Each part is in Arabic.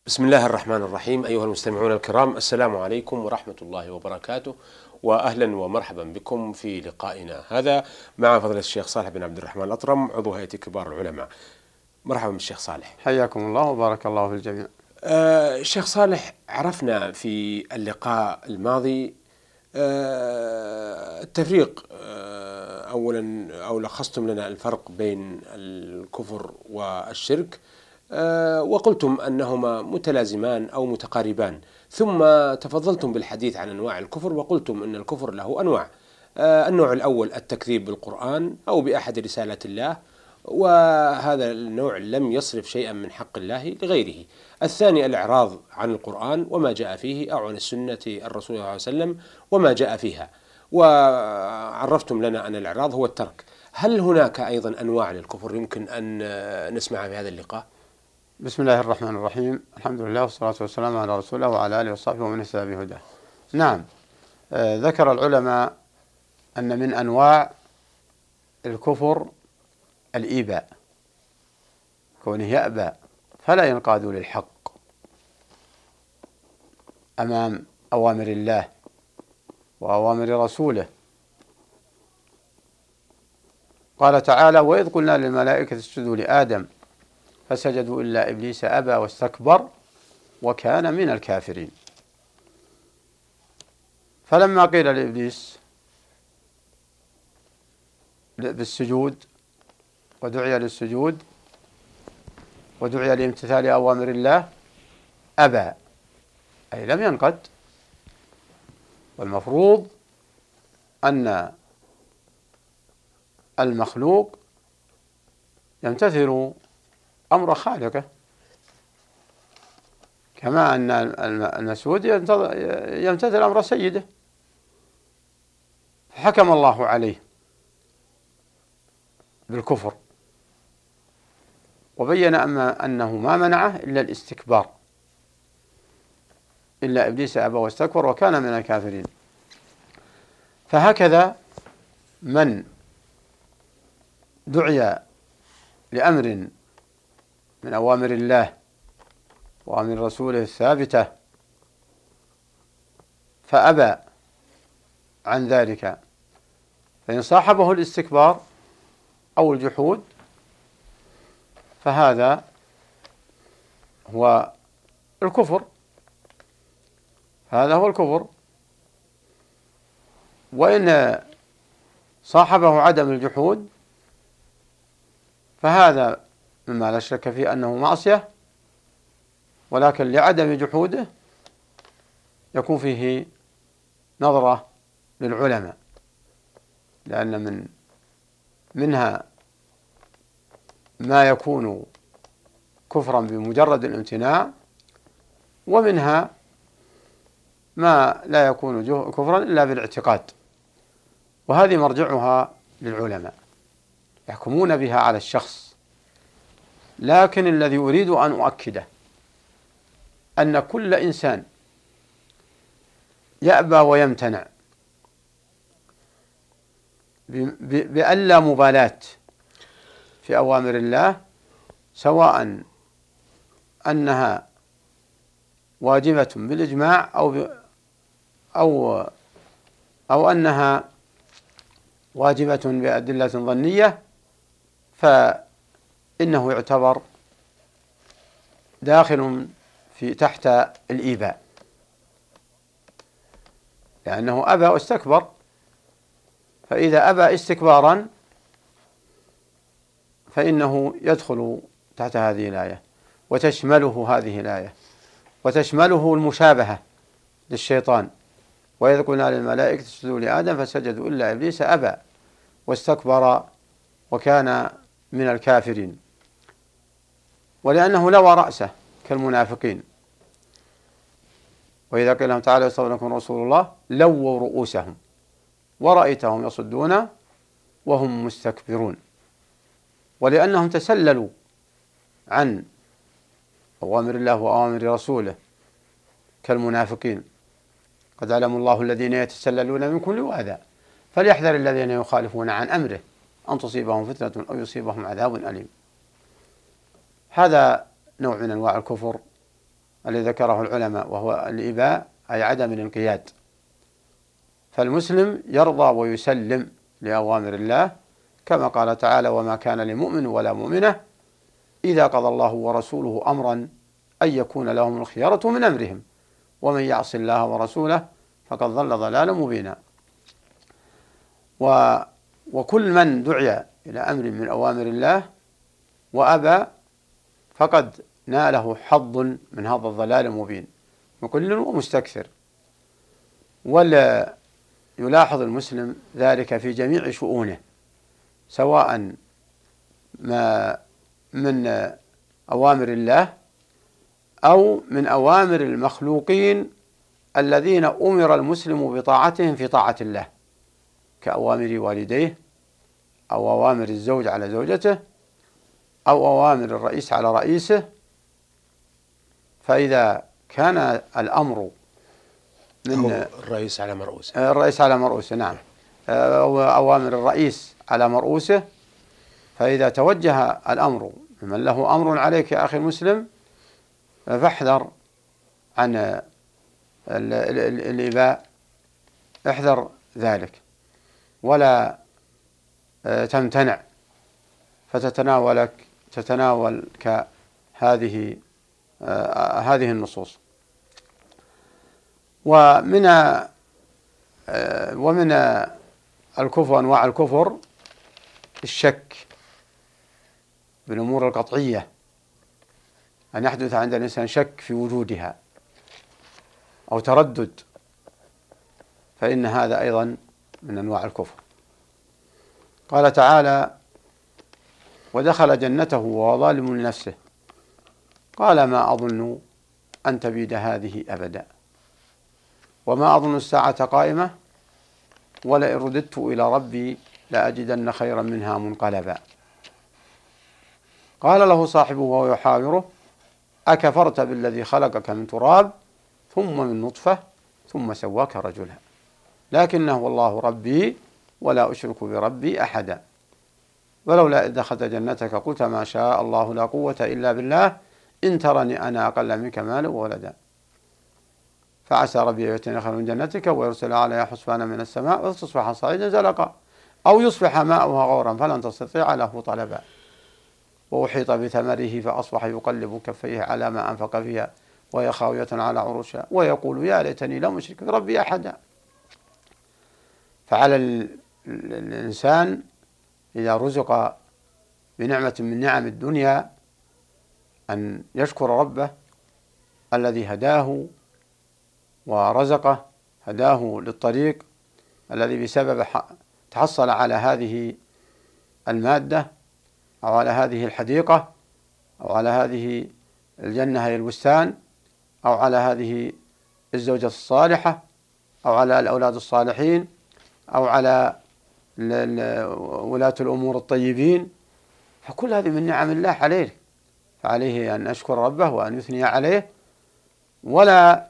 بسم الله الرحمن الرحيم. أيها المستمعون الكرام، السلام عليكم ورحمة الله وبركاته، وأهلا ومرحبا بكم في لقائنا هذا مع فضيلة الشيخ صالح بن عبد الرحمن الأطرم، عضو هيئة كبار العلماء. مرحبا بالشيخ صالح. حياكم الله وبارك الله في الجميع. الشيخ صالح، عرفنا في اللقاء الماضي التفريق، أولا أو لخصتم لنا الفرق بين الكفر والشرك، وقلتم أنهما متلازمان أو متقاربان، ثم تفضلتم بالحديث عن أنواع الكفر وقلتم أن الكفر له أنواع. النوع الأول التكذيب بالقرآن أو بأحد رسالات الله، وهذا النوع لم يصرف شيئا من حق الله لغيره. الثاني الإعراض عن القرآن وما جاء فيه أو عن السنة الرسول صلى الله عليه وسلم وما جاء فيها، وعرفتم لنا أن الإعراض هو الترك. هل هناك أيضا أنواع للكفر يمكن أن نسمعها في هذا اللقاء؟ بسم الله الرحمن الرحيم، الحمد لله والصلاة والسلام على رسول الله وعلى آله وصحبه ومن اهتدى بهداه. نعم، ذكر العلماء أن من أنواع الكفر الإيباء، كونه يأبى فلا ينقاد للحق أمام أوامر الله وأوامر رسوله. قال تعالى: وإذ قلنا للملائكة اسجدوا لآدم فسجدوا إلا إبليس أبى واستكبر وكان من الكافرين. فلما قيل لإبليس بالسجود ودعي للسجود ودعي لامتثال أوامر الله أبى، أي لم ينقد. والمفروض أن المخلوق يمتثل أمر خالقه، كما أن المسعود يمتثل أمر سيده. فحكم الله عليه بالكفر وبين أنه ما منعه إلا الاستكبار، إلا إبليس أبى واستكبر وكان من الكافرين. فهكذا من دعي لأمر من أوامر الله وأمر رسوله الثابتة فأبى عن ذلك، فإن صاحبه الاستكبار أو الجحود فهذا هو الكفر، هذا هو الكفر. وإن صاحبه عدم الجحود فهذا مما لا شك فيه أنه معصية، ولكن لعدم جحوده يكون فيه نظرة للعلماء، لأن منها ما يكون كفرا بمجرد الامتناع، ومنها ما لا يكون كفرا إلا بالاعتقاد، وهذه مرجعها للعلماء يحكمون بها على الشخص. لكن الذي أريد أن أؤكده أن كل إنسان يأبى ويمتنع بأن لا مبالاة في أوامر الله، سواء أنها واجبة بالإجماع أو أنها واجبة بأدلة ظنية، فإنه يعتبر داخل تحت الإيباء، لأنه أبى واستكبر. فإذا أبى استكبارا فإنه يدخل تحت هذه الآية، وتشمله هذه الآية، وتشمله المشابهة للشيطان: وإذ قلنا للملائكة اسجدوا لآدم فسجدوا إلا إبليس أبى واستكبر وكان من الكافرين. ولأنه لوى رأسه كالمنافقين: وإذا قيل لهم تعالوا يستغفر لكم رسول الله لووا رؤوسهم ورأيتهم يصدون وهم مستكبرون. ولأنهم تسللوا عن أوامر الله وأوامر رسوله كالمنافقين: قد علم الله الذين يتسللون منكم لواذا فليحذر الذين يخالفون عن أمره أن تصيبهم فتنة أو يصيبهم عذاب أليم. هذا نوع من أنواع الكفر الذي ذكره العلماء، وهو الإباء أي عدم الانقياد. فالمسلم يرضى ويسلم لأوامر الله، كما قال تعالى: وما كان لمؤمن ولا مؤمنة إذا قضى الله ورسوله أمرا أن يكون لهم الخيرة من أمرهم ومن يعص الله ورسوله فقد ضل ضلالا مبينا. وكل من دعي إلى أمر من أوامر الله وأبى فقد ناله حظ من هذا الضلال المبين، وكل ومستكثر. ولا يلاحظ المسلم ذلك في جميع شؤونه، سواء ما من أوامر الله أو من أوامر المخلوقين الذين أمر المسلم بطاعتهم في طاعة الله، كأوامر والديه أو أوامر الزوج على زوجته أو أوامر الرئيس على رئيسه. فإذا كان الأمر من الرئيس على مرؤوسه، نعم، أو أوامر الرئيس على مرؤوسه، فإذا توجه الأمر ممن له أمر عليك يا أخي المسلم فاحذر عن الإباء، احذر ذلك ولا تمتنع فتتناولك هذه النصوص. ومن الكفر، أنواع الكفر، الشك بالأمور القطعية، أن يحدث عند الإنسان شك في وجودها أو تردد، فإن هذا أيضا من أنواع الكفر. قال تعالى: ودخل جنته وهو ظالم لنفسه قال ما أظن أن تبيد هذه أبدا وما أظن الساعة قائمة ولئن رددت إلى ربي لأجدن خيرا منها منقلبا. قال له صاحبه وهو يحاوره: أكفرت بالذي خلقك من تراب ثم من نطفة ثم سواك رجلا لكنه والله ربي ولا أشرك بربي أحدا ولولا إذ دخلت جنتك قلت ما شاء الله لا قوة إلا بالله إن ترني أنا أقل منك مالا وولدا فعسى ربي أن يأتيني خيرا من جنتك ويرسل عليها حسبانا من السماء وتصبح صعيدا زلقا أو يصبح ماؤها غورا فلن تستطيع له طلبا وأحيط بثمره فأصبح يقلب كفيه على ما أنفق فيها وهي خاوية على عروشها ويقول يا ليتني لم أشرك بربي أحدا. فعلى الإنسان إذا رزق بنعمة من نعم الدنيا أن يشكر ربه الذي هداه ورزقه، هداه للطريق الذي بسبب تحصل على هذه المادة أو على هذه الحديقة أو على هذه الجنة هي البستان أو على هذه الزوجة الصالحة أو على الأولاد الصالحين أو على ولاة الأمور الطيبين، فكل هذه من نعم الله عليه، فعليه أن يشكر ربه وأن يثني عليه ولا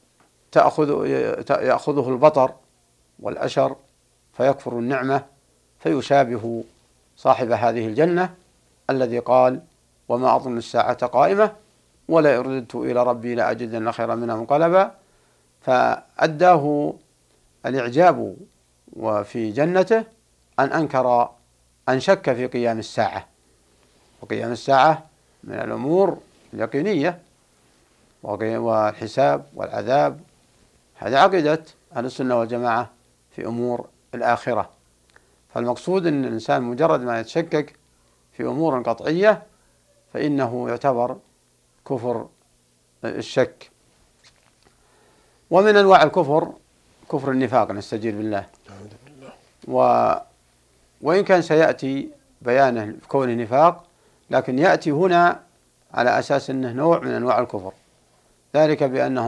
يأخذه البطر والأشر فيكفر النعمة فيشابه صاحب هذه الجنة الذي قال وما أظن الساعة قائمة ولا رددت إلى ربي لأجدن خيرا منها منقلبا. فأداه الإعجاب وفي جنته أن شك في قيام الساعة، وقيام الساعة من الأمور اليقينية والحساب والعذاب، هذه عقيدة أهل السنة والجماعة في أمور الآخرة. فالمقصود أن الإنسان مجرد ما يتشكك في أمور قطعية فإنه يعتبر كفر الشك. ومن أنواع الكفر كفر النفاق، نستجير بالله. وإن كان سيأتي بيانه كون نفاق، لكن يأتي هنا على أساس أنه نوع من أنواع الكفر، ذلك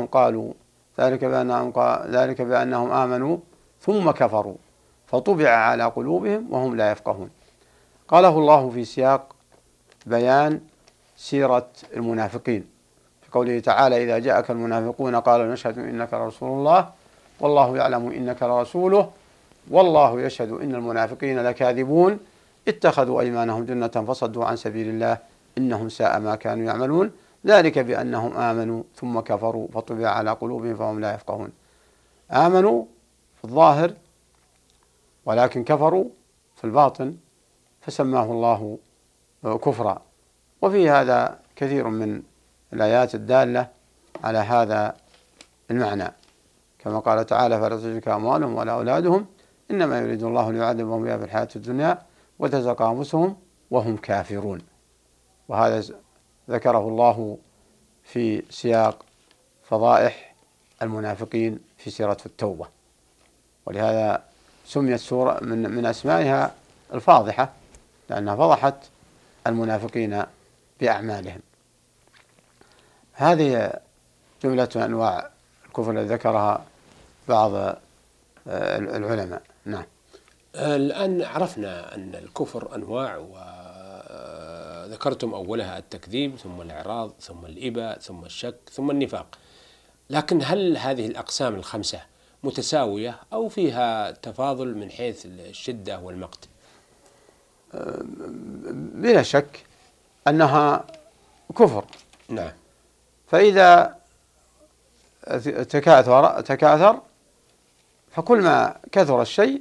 بأنهم آمنوا ثم كفروا فطبع على قلوبهم وهم لا يفقهون. قاله الله في سياق بيان سيرة المنافقين في قوله تعالى إذا جاءك المنافقون قالوا نشهد إنك لرسول الله والله يعلم إنك لرسوله والله يشهد إن المنافقين لكاذبون اتخذوا أيمانهم جنة فصدوا عن سبيل الله إنهم ساء ما كانوا يعملون ذلك بأنهم آمنوا ثم كفروا فطبع على قلوبهم فهم لا يفقهون. آمنوا في الظاهر ولكن كفروا في الباطن فسماه الله كفرا. وفي هذا كثير من الآيات الدالة على هذا المعنى، كما قال تعالى: فلا تعجبك أموالهم ولا أولادهم إنما يريد الله ليعذبهم بها في الحياة الدنيا وتزهق أنفسهم وهم كافرون. وهذا ذكره الله في سياق فضائح المنافقين في سورة التوبة، ولهذا سميت سورة من أسمائها الفاضحة، لأنها فضحت المنافقين بأعمالهم. هذه جملة أنواع الكفر التي ذكرها بعض العلماء. نعم. الآن عرفنا أن الكفر أنواع، وذكرتم أولها التكذيب، ثم الإعراض، ثم الإباء، ثم الشك، ثم النفاق. لكن هل هذه الأقسام الخمسة متساوية أو فيها تفاضل من حيث الشدة والمقت؟ بلا شك أنها كفر. نعم. فإذا تكاثر فكل ما كثر الشيء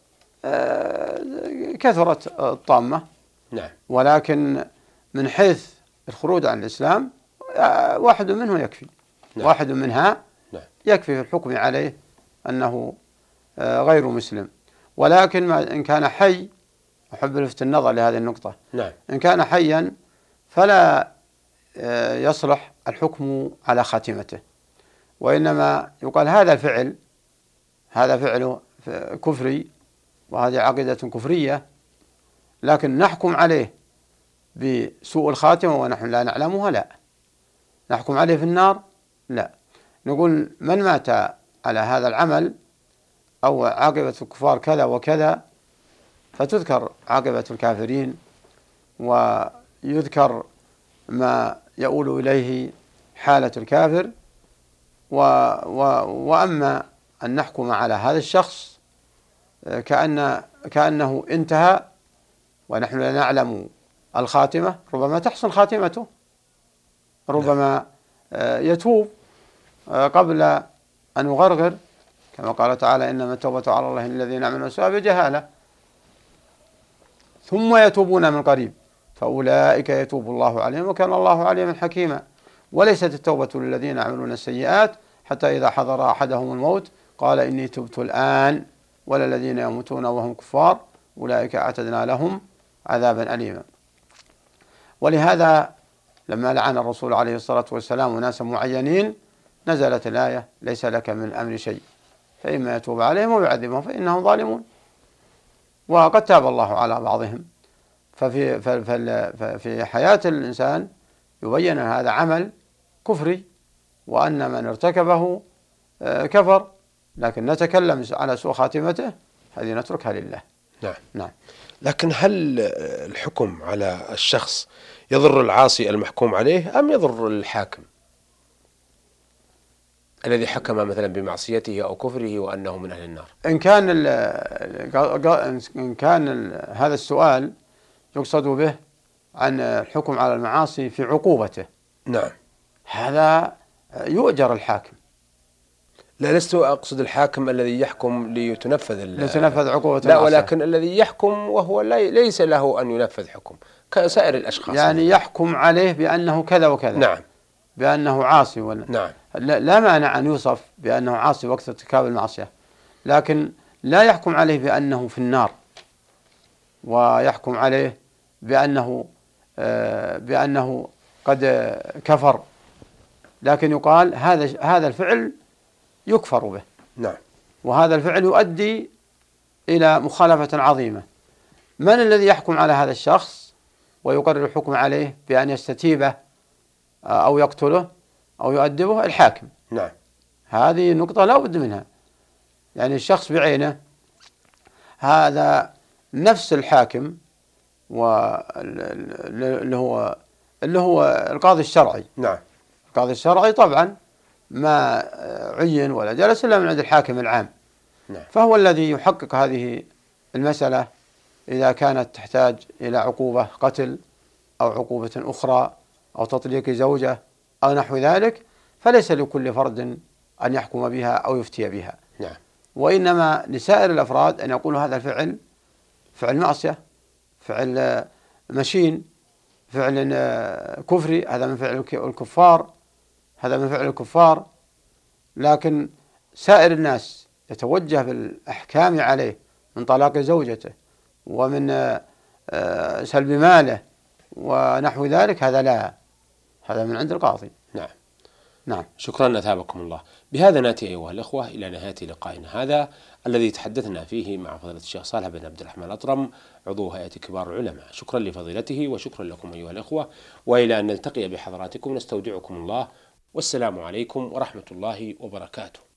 كثرت الطامة. نعم. ولكن من حيث الخروج عن الإسلام واحد منه يكفي. نعم. واحد منها نعم. يكفي في الحكم عليه أنه غير مسلم. ولكن إن كان حي، أحب لفت النظر لهذه النقطة. نعم. إن كان حيا فلا يصلح الحكم على خاتمته، وإنما يقال هذا فعل كفري وهذه عقيدة كفرية، لكن نحكم عليه بسوء الخاتمة ونحن لا نعلمها؟ لا. نحكم عليه في النار؟ لا. نقول من مات على هذا العمل أو عاقبة الكفار كذا وكذا، فتذكر عاقبة الكافرين ويذكر ما يؤول إليه حالة الكافر. وأما أن نحكم على هذا الشخص كأنه انتهى ونحن لا نعلم الخاتمة، ربما تحسن خاتمته، ربما يتوب قبل أن يغرغر، كما قال تعالى: إنما التوبة على الله الذين يعملون السوء بجهالة ثم يتوبون من قريب فأولئك يتوب الله عليهم وكان الله عليما حكيما. وليست التوبة للذين يعملون السيئات حتى إذا حضر أحدهم الموت قال إني تبت الآن ولا الذين يموتون وهم كفار أولئك أعتدنا لهم عذابا أليما. ولهذا لما لعن الرسول عليه الصلاة والسلام ناسا معينين نزلت الآية: ليس لك من الأمر شيء فإما يتوب عليهم ويعذبهم فإنهم ظالمون. وقد تاب الله على بعضهم. ففي حياة الإنسان يبين أن هذا عمل كفري وأن من ارتكبه كفر، لكن نتكلم على سوء خاتمته، هذه نتركها لله. نعم. نعم. لكن هل الحكم على الشخص يضر العاصي المحكوم عليه أم يضر الحاكم الذي حكم مثلا بمعصيته أو كفره وأنه من أهل النار؟ إن كان هذا السؤال يقصد به عن الحكم على المعاصي في عقوبته، نعم، هذا يؤجر الحاكم. لا، لست أقصد الحاكم الذي يحكم لتنفذ عقوبة لا، ولكن الذي يحكم وهو ليس له أن ينفذ حكم كسائر الأشخاص، يعني يحكم عليه بأنه كذا وكذا، نعم، بأنه عاصي ولا نعم، لا مانع أن يوصف بأنه عاصي وقت ارتكاب المعصية، لكن لا يحكم عليه بأنه في النار ويحكم عليه بأنه قد كفر، لكن يقال هذا الفعل يكفر به، نعم، وهذا الفعل يؤدي إلى مخالفة عظيمة. من الذي يحكم على هذا الشخص ويقرر الحكم عليه بأن يستتيبه أو يقتله أو يؤدبه؟ الحاكم. نعم. هذه النقطة لا بد منها، يعني الشخص بعينه هذا نفس الحاكم اللي هو القاضي الشرعي. نعم. القاضي الشرعي طبعا ما عين ولا جلس إلا من عند الحاكم العام. نعم. فهو الذي يحقق هذه المسألة إذا كانت تحتاج إلى عقوبة قتل أو عقوبة أخرى أو تطليق زوجة أو نحو ذلك، فليس لكل فرد أن يحكم بها أو يفتي بها. نعم. وإنما لسائر الأفراد أن يقولوا هذا الفعل فعل معصية، فعل مشين، فعل كفري، هذا من فعل الكفار، هذا من فعل الكفار. لكن سائر الناس يتوجه بالأحكام عليه من طلاق زوجته ومن سلب ماله ونحو ذلك، هذا لا، هذا من عند القاضي. نعم. نعم. شكرا، أثابكم الله. بهذا نأتي أيها الأخوة إلى نهاية لقائنا هذا الذي تحدثنا فيه مع فضيلة الشيخ صالح بن عبد الرحمن الأطرم، عضو هيئة كبار العلماء. شكرا لفضيلته وشكرا لكم أيها الأخوة، وإلى أن نلتقي بحضراتكم نستودعكم الله، والسلام عليكم ورحمة الله وبركاته.